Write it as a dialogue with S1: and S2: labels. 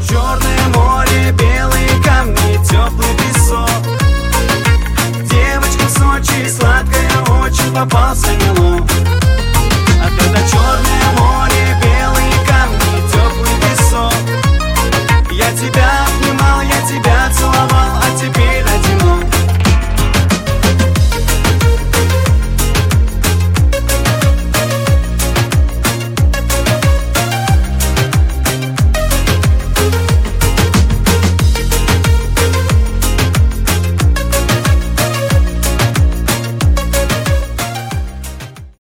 S1: Черное море, белые камни, теплый песок. Девочка в Сочи, сладкая очень, попался мелок. А когда Черное море